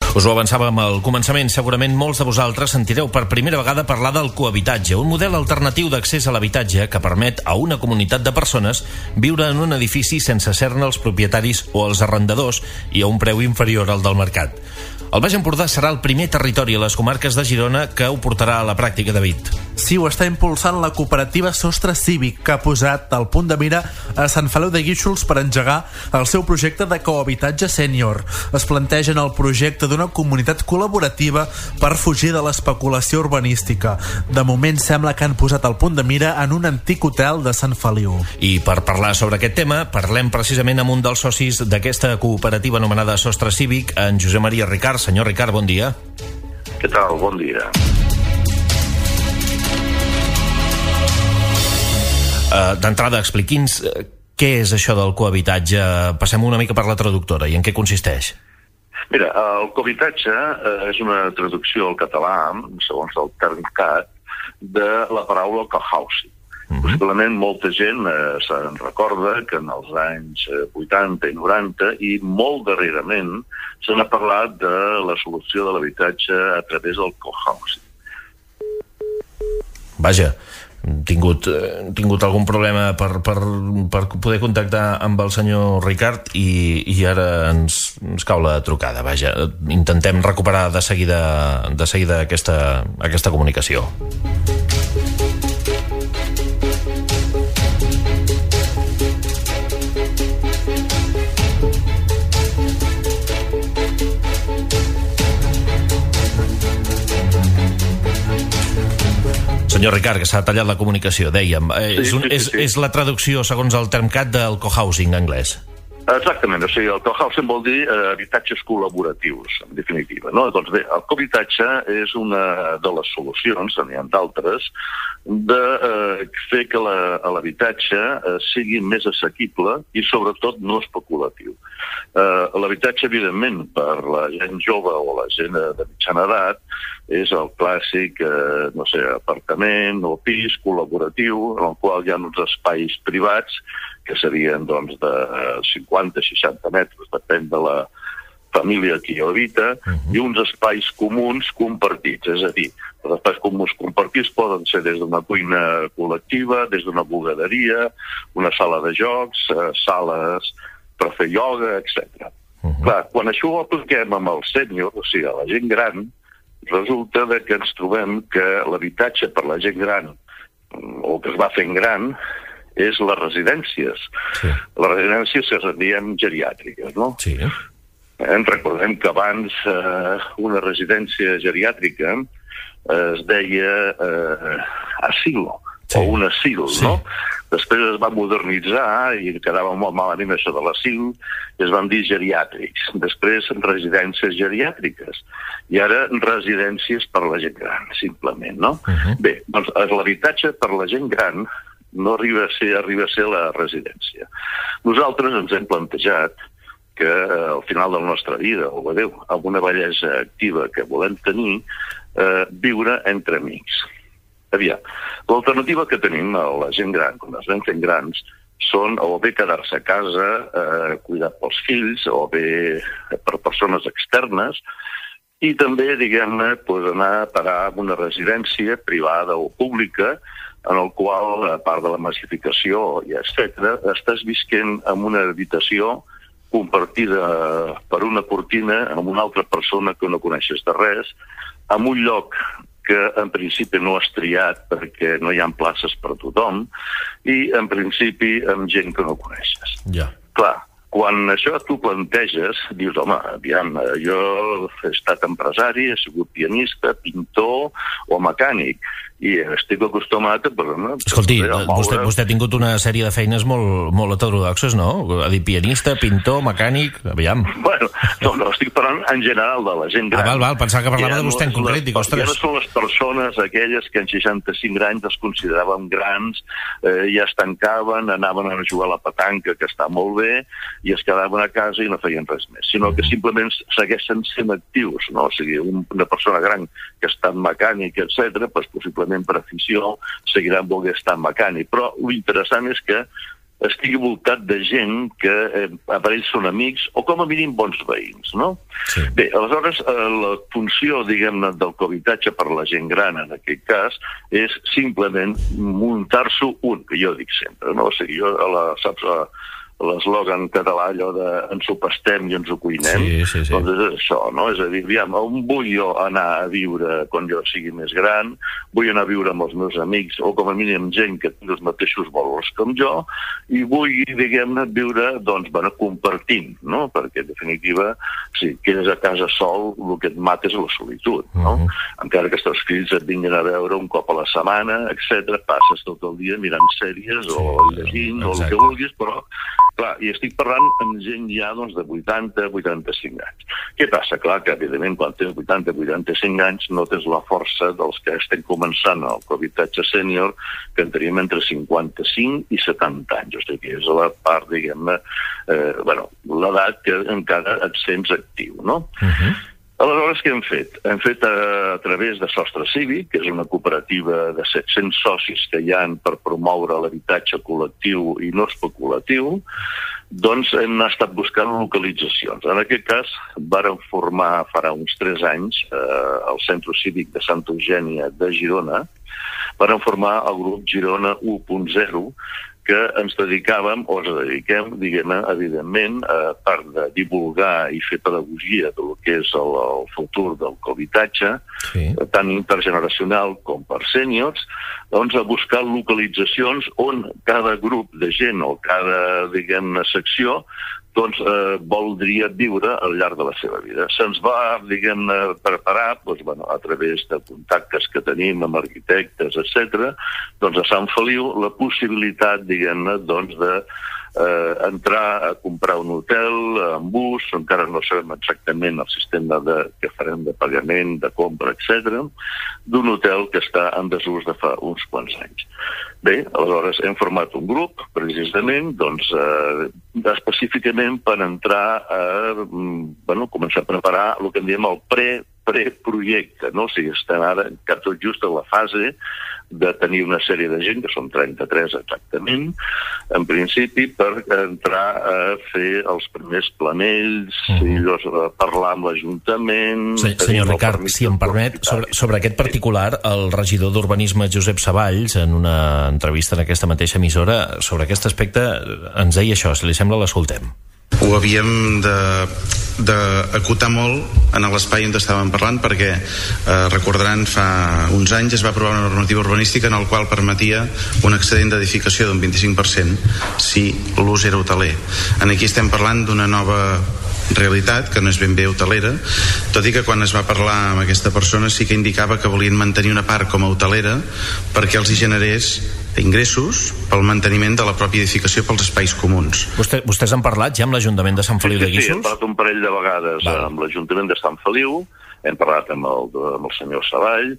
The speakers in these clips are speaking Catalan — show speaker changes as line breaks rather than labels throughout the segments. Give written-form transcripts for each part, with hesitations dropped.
Us ho avançàvem al començament. Segurament molts de vosaltres sentireu per primera vegada parlar del cohabitatge, un model alternatiu d'accés a l'habitatge que permet a una comunitat de persones viure en un edifici sense ser-ne els propietaris o els arrendadors i a un preu inferior al del mercat. El Baix Empordà serà el primer territori a les comarques de Girona que ho portarà a la pràctica, David.
Sí, ho està impulsant la cooperativa Sostre Cívic, que ha posat al punt de mira a Sant Feliu de Guíxols per engegar el seu projecte de cohabitatge sènior. Es plantegen el projecte d'una comunitat col·laborativa per fugir de l'especulació urbanística. De moment sembla que han posat el punt de mira en un antic hotel de Sant Feliu.
I per parlar sobre aquest tema, parlem precisament amb un dels socis d'aquesta cooperativa anomenada Sostre Cívic, en Josep Maria Ricard. Senyor Ricard, bon dia.
Què tal? Bon dia.
D'entrada, expliqui'ns què és això del cohabitatge. Passem una mica per la traductora i en què consisteix.
Mira, el cohabitatge és una traducció al català, segons el Termcat, de la paraula cohousing. Possiblement molta gent se'n recorda que en els anys 80 i 90 i molt darrerament se n'ha parlat de la solució de l'habitatge a través del cohousing.
Vaja, hem tingut algun problema per poder contactar amb el senyor Ricard i ara ens cau la trucada. Vaja, intentem recuperar de seguida aquesta comunicació. Senyor Ricard, que s'ha tallat la comunicació, dèiem. És la traducció, segons el Termcat, del cohousing anglès.
Exactament, o sigui, el cohousing vol dir habitatges col·laboratius, en definitiva, no? Doncs bé, el cohabitatge és una de les solucions, n'hi ha d'altres, de fer que l'habitatge sigui més assequible i, sobretot, no especulatiu. L'habitatge, evidentment, per la gent jove o la gent de mitjana edat, és el clàssic, apartament o pis col·laboratiu, en el qual hi ha uns espais privats que serien de 50-60 metres, depèn de la família que hi habita, i uns espais comuns compartits. És a dir, els espais comuns compartits poden ser des d'una cuina col·lectiva, des d'una bugaderia, una sala de jocs, sales per fer ioga, etc. Clar, quan això ho apliquem amb el sènior, o sigui, a la gent gran, resulta que ens trobem que l'habitatge per la gent gran, o que es va fent gran, és les residències. Sí. Les residències es diem geriàtriques, no?
Sí.
Recordem que abans una residència geriàtrica es deia asilo, o un asil, no? Després es va modernitzar i quedava molt malament això de l'asil i es van dir geriàtrics. Després residències geriàtriques i ara residències per la gent gran, simplement, no? Bé, doncs l'habitatge per la gent gran no arriba a ser la residència. Nosaltres ens hem plantejat que al final de la nostra vida, o bé, amb una bellesa activa que volem tenir, viure entre amics. Aviam, l'alternativa que tenim a la gent gran, quan es ven fent grans, són o bé quedar-se a casa, cuidar pels fills, o bé per persones externes, i també, diguem-ne, anar a parar a una residència privada o pública, en el qual, a part de la massificació i etc., estàs visquent en una habitació compartida per una cortina amb una altra persona que no coneixes de res, en un lloc que en principi no has triat perquè no hi ha places per tothom i en principi amb gent que no coneixes.
Ja.
Clar, quan això tu planteges, dius, home, aviam, jo he estat empresari, he sigut pianista, pintor o mecànic, i estic acostumat a...
Escolti, vostè ha tingut una sèrie de feines molt heterodoxes, no? Ha dit pianista, pintor, mecànic... Aviam.
Bueno, no, estic parlant en general de la gent gran.
Val, pensava que parlava de vostè en concret. Dic, ostres...
Ja no són les persones aquelles que en 65 anys es consideraven grans, ja es tancaven, anaven a jugar a la petanca, que està molt bé, i es quedaven a casa i no feien res més, sinó que simplement segueixen sent actius, no? O sigui, una persona gran que està en mecànic, etc., doncs possiblement per afició seguiran volent estar en mecànic. Però l'interessant és que estigui voltat de gent que per ells són amics o com a mínim bons veïns, no?
Sí.
Bé, aleshores, la funció, diguem-ne, del cohabitatge per la gent gran, en aquest cas, és simplement muntar-s'ho que jo dic sempre, no? O sigui, saps, l'eslògan català, allò de ens ho pastem i ens ho cuinem,
sí.
doncs és això, no? És a dir, aviam, on vull jo anar a viure quan jo sigui més gran, vull anar a viure amb els meus amics, o com a mínim gent que tingui els mateixos valors com jo, i vull, diguem-ne, viure, doncs, bueno, compartint, no? Perquè, en definitiva, si quedes a casa sol, el que et mata és la solitud, no? Encara que els teus fills et vinguin a veure un cop a la setmana, etc., passes tot el dia mirant sèries o llegint o el que vulguis, però clar, i estic parlant amb gent ja doncs, de 80-85 anys. Què passa? Clar que, evidentment, quan tens 80-85 anys no tens la força dels que estem començant el cohabitatge sènior, que en tenim entre 55 i 70 anys. O sigui, és la part, diguem-ne, l'edat que encara et sents actiu, no? Aleshores, què hem fet? Hem fet a través de Sostre Cívic, que és una cooperativa de 700 socis que hi ha per promoure l'habitatge col·lectiu i no especulatiu, doncs hem estat buscant localitzacions. En aquest cas, vàrem formar farà uns 3 anys el Centre Cívic de Santa Eugènia de Girona, vàrem formar el grup Girona 1.0, que ens dedicàvem, o ens dediquem, diguem-ne, evidentment, a part de divulgar i fer pedagogia del que és el futur del cohabitatge, tant intergeneracional com per sèniors, doncs a buscar localitzacions on cada grup de gent o cada, diguem-ne, secció doncs voldria viure al llarg de la seva vida. Se'ns va, diguem-ne, preparar, doncs, bueno, a través de contactes que tenim amb arquitectes, etc., doncs a Sant Feliu la possibilitat, diguem-ne, doncs de entrar a comprar un hotel en bus, encara no sabem exactament el sistema que farem de pagament, de compra, etc., d'un hotel que està en desús de fa uns quants anys. Bé, aleshores hem format un grup, precisament, doncs, específicament per entrar a començar a preparar el que en diem el preprojecte, no? O sigui, estem ara tot just a la fase de tenir una sèrie de gent, que són 33 exactament, en principi, per entrar a fer els primers planells, i parlar amb l'Ajuntament...
Senyor Ricard, si em permet, sobre aquest particular, el regidor d'Urbanisme, Josep Savalls, en una entrevista en aquesta mateixa emissora, sobre aquest aspecte ens deia això, si li sembla l'escoltem.
Ho havíem d'acotar molt en l'espai on estàvem parlant, perquè recordaran, fa uns anys es va aprovar una normativa urbanística en el qual permetia un excedent d'edificació d'un 25% si l'ús era hoteler. Aquí estem parlant d'una nova realitat, que no és ben bé hotelera, tot i que quan es va parlar amb aquesta persona sí que indicava que volien mantenir una part com a hotelera perquè els hi generés ingressos pel manteniment de la pròpia edificació pels espais comuns.
Vostès han parlat ja amb l'Ajuntament de Sant Feliu de Guíxols?
Sí, hem parlat un parell de vegades amb l'Ajuntament de Sant Feliu, hem parlat amb el senyor Savall,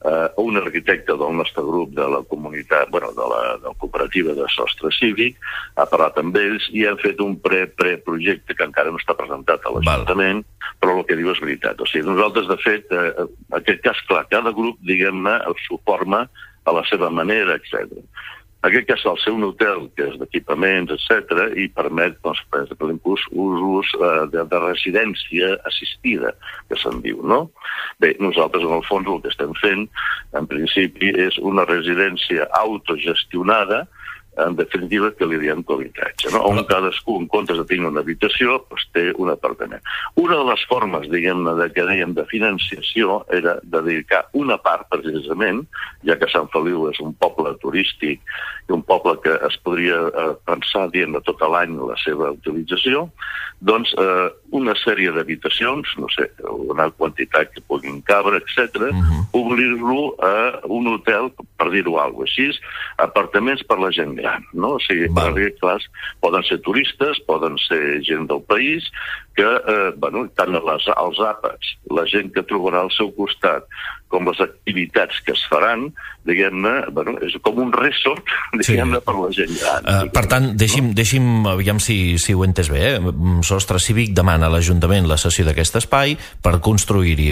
un arquitecte del nostre grup de la comunitat, de la cooperativa de Sostre Cívic, ha parlat amb ells i hem fet un preprojecte que encara no està presentat a l'Ajuntament, però el que diu és veritat. O sigui, nosaltres, de fet, en aquest cas, clar, cada grup, diguem-ne, s'ho forma a la seva manera, etc. En aquest cas, al ser un hotel que és d'equipaments, etc., i permet, doncs, per exemple, usos de residència assistida, que se'n diu, no? Bé, nosaltres, en el fons, el que estem fent, en principi, és una residència autogestionada, en definitiva, que li diem cohabitatge, no? On cadascú, en comptes de tenir una habitació, doncs té un apartament. Una de les formes, diguem-ne, que dèiem de financiació era dedicar una part, precisament, ja que Sant Feliu és un poble turístic i un poble que es podria pensar, diguem-ne, tot l'any la seva utilització, doncs una sèrie d'habitacions, no sé, una quantitat que puguin cabre, etc., obrir-lo a un hotel, per dir-ho alguna cosa així, apartaments per la gent gran, no? O sigui, clar, poden ser turistes, poden ser gent del país, que, tant els àpats, la gent que trobarà al seu costat, com les activitats que es faran, diguem-ne, és com un resort, diguem-ne, per la gent gran.
Per tant, deixi'm, aviam si ho he entès bé, Sostre Cívic demana a l'Ajuntament la cessió d'aquest espai per construir-hi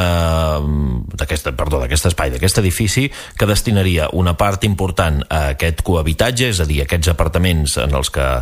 d'aquest edifici que destinaria una part important a aquest cohabitatge, és a dir, aquests apartaments en els que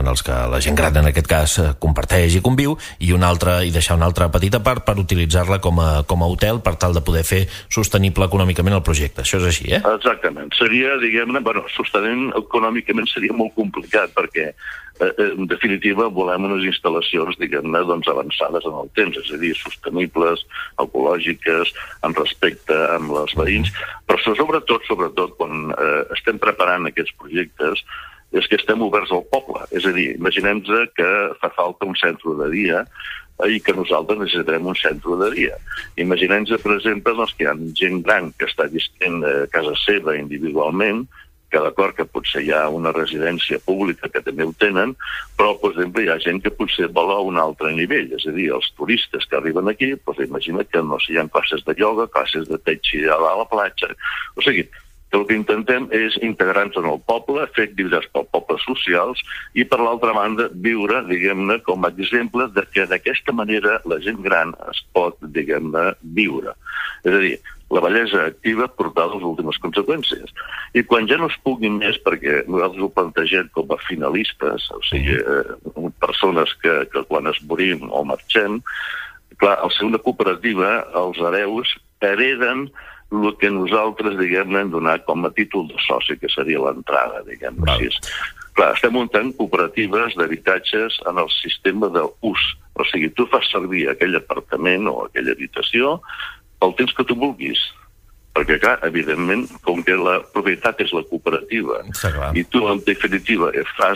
la gent gran en aquest cas comparteix i conviu, i deixar una altra petita part per utilitzar-la com a hotel per tal de poder fer sostenible econòmicament el projecte. Això és així, eh?
Exactament. Seria, diguem-ne, sostenint econòmicament seria molt complicat perquè en definitiva volem unes instal·lacions, diguem-ne, avançades en el temps, és a dir, sostenibles, ecològiques, en respecte amb els veïns, però sobretot quan estem preparant aquests projectes és que estem oberts al poble, és a dir, imaginem-nos que fa falta un centre de dia i que nosaltres necessitarem un centre de dia. Imaginem-nos, per exemple, que hi ha gent gran que està vivint a casa seva individualment, que d'acord que potser hi ha una residència pública que també ho tenen, però, per exemple, hi ha gent que potser vol a un altre nivell, és a dir, els turistes que arriben aquí, imagina que no hi ha classes de ioga, classes de tai chi a la platja, o sigui, que el que intentem és integrar-nos en el poble, fer activitats pel poble socials i, per l'altra banda, viure, diguem-ne, com a exemple de que d'aquesta manera la gent gran es pot, diguem-ne, viure. És a dir, la bellesa activa portada a les últimes conseqüències. I quan ja no es pugui més, perquè nosaltres ho plantegem com a finalistes, o sigui, persones que quan es morim o marxem, clar, al ser una cooperativa, els hereus hereden el que nosaltres, diguem-ne, hem donat com a títol de soci, que seria l'entrada, diguem-ne així. Clar, estem muntant cooperatives d'habitatges en el sistema d'ús. O sigui, tu fas servir aquell apartament o aquella habitació pel temps que tu vulguis. Perquè, clar, evidentment, com que la propietat és la cooperativa i tu, en definitiva,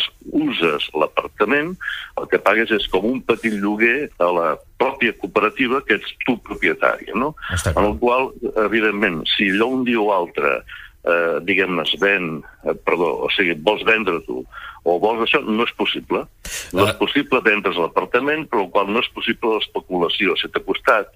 uses l'apartament, el que pagues és com un petit lloguer a la pròpia cooperativa que ets tu propietària, no? En el qual, evidentment, si allò un dia o altre, diguem-ne, vols vendre tu o vols això, no és possible. No és possible vendre's l'apartament, però el qual no és possible l'especulació. Si t'ha costat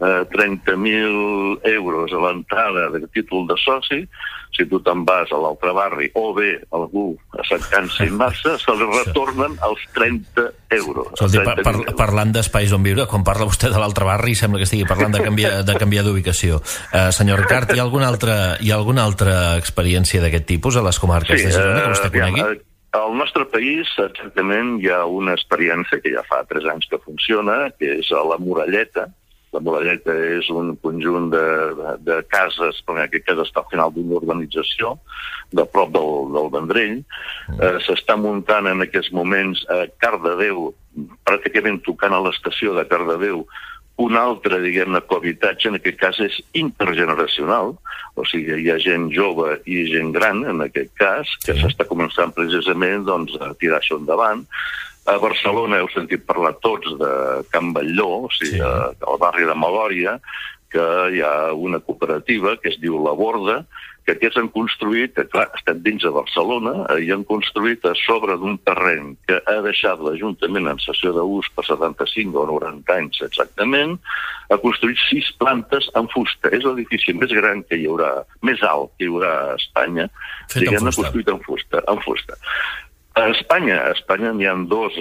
30.000 euros a l'entrada de títol de soci, si tu te'n vas a l'altre barri o bé algú se'n cansa i massa, se li retornen els 30 euros.
Parlant d'espais on viure, quan parla vostè de l'altre barri sembla que estigui parlant de canviar d'ubicació. Senyor Ricart, hi ha alguna altra experiència d'aquest tipus a les comarques de Girona que vostè conegui?
Al nostre país, exactament, hi ha una experiència que ja fa 3 anys que funciona, que és a la Morelleta. La Morelleta és un conjunt de cases, perquè en aquest cas està al final d'una urbanització, de prop del Vendrell. S'està muntant en aquests moments a Cardedeu, pràcticament tocant a l'estació de Cardedeu, un altre, diguem-ne, cohabitatge, en aquest cas és intergeneracional, o sigui, hi ha gent jove i gent gran, en aquest cas, que s'està començant precisament a tirar això endavant. A Barcelona heu sentit parlar tots de Can Batlló, o sigui, al barri de Malòria, que hi ha una cooperativa que es diu La Borda, que aquests han construït, que clar, estem dins de Barcelona, i han construït a sobre d'un terreny que ha deixat l'Ajuntament en cessió d'ús per 75 o 90 anys exactament, ha construït 6 plantes en fusta. És l'edifici més gran que hi haurà, més alt que hi haurà a Espanya, diguem-ne, construït en fusta. A Espanya n'hi ha 2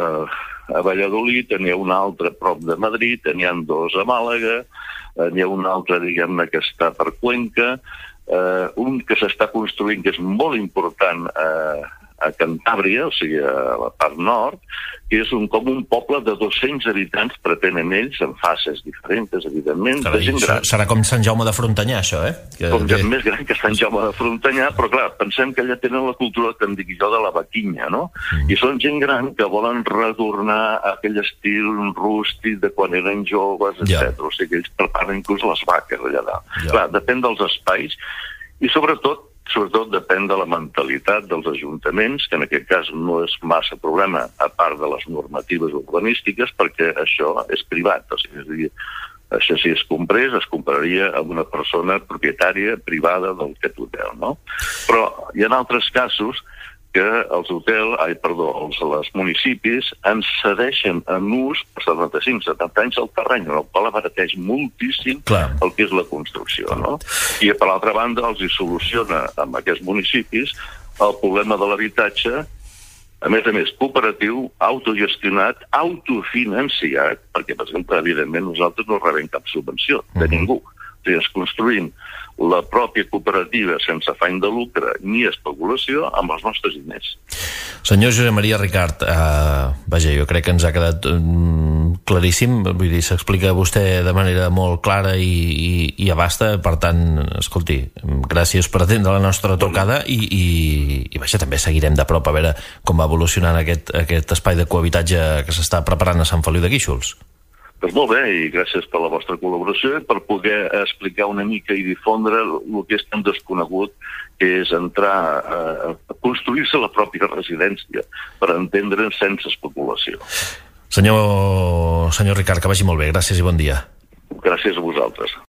a Valladolid, n'hi ha un altre prop de Madrid, n'hi ha 2 a Màlaga, n'hi ha un altre, diguem-ne, que està per Cuenca, un que s'està construint, que és molt important a Cantàbria, o sigui, a la part nord, que és com un poble de 200 habitants, pretenen ells, en fases diferents, evidentment, de gent gran.
Serà com Sant Jaume de Frontanyà, això, eh?
Com gent més gran que Sant Jaume de Frontanyà, però clar, pensem que allà tenen la cultura, que en dic jo, de la vaquinya, no? I són gent gran que volen retornar a aquell estil rústic de quan eren joves, etc. O sigui, ells preparen inclús les vaques allà dalt. Clar, depèn dels espais i sobretot depèn de la mentalitat dels ajuntaments, que en aquest cas no és massa problema, a part de les normatives urbanístiques, perquè això és privat. O sigui, és a dir, això si es comprés, es compraria amb una persona propietària privada del que hotel, no? Però hi ha altres casos que els municipis ens cedeixen en ús per 75-70 anys el terreny, el qual abarateix moltíssim el que és la construcció, no? I per l'altra banda els hi soluciona amb aquests municipis el problema de l'habitatge a més, cooperatiu, autogestionat, autofinanciat, perquè, per exemple, evidentment, nosaltres no rebem cap subvenció de ningú. O sigui, ens construïm la pròpia cooperativa sense afany de lucre ni especulació amb els nostres diners.
Senyor Josep Maria Ricart, vaja, jo crec que ens ha quedat claríssim, vull dir, s'explica vostè de manera molt clara i abasta, per tant, escolti, gràcies per atendre la nostra trucada i vaja, també seguirem de prop a veure com va evolucionant aquest espai de cohabitatge que s'està preparant a Sant Feliu de Guíxols.
Doncs molt bé, i gràcies per la vostra col·laboració i per poder explicar una mica i difondre el que és tan desconegut, que és entrar a construir-se la pròpia residència per entendre'n sense especulació.
Senyor Ricart, que vagi molt bé. Gràcies i bon dia.
Gràcies a vosaltres.